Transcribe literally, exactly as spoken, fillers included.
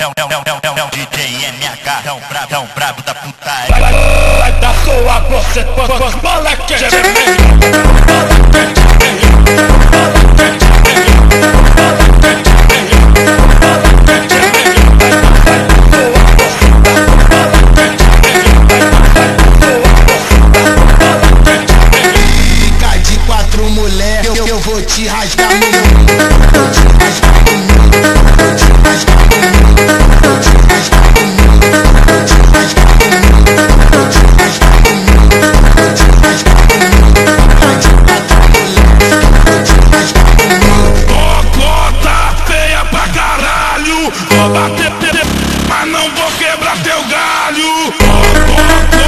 É o, é o, é o, é o D J M H, é o brabo, é o brabo da putaria. Vai, vai dar sua você, bola que Fica de quatro mulher, eu, eu vou te rasgar no mundo. Vou te rasgar no mundo. Vou te rasgar no mundo. Vou te rasgar no mundo. Vou te rasgar no mundo. Vou te rasgar no mundo. Vou te rasgar no mundo. Fica de quatro mulher, vou te rasgar no mundo. Cocota feia pra caralho. Vou bater, mas não vou quebrar teu galho.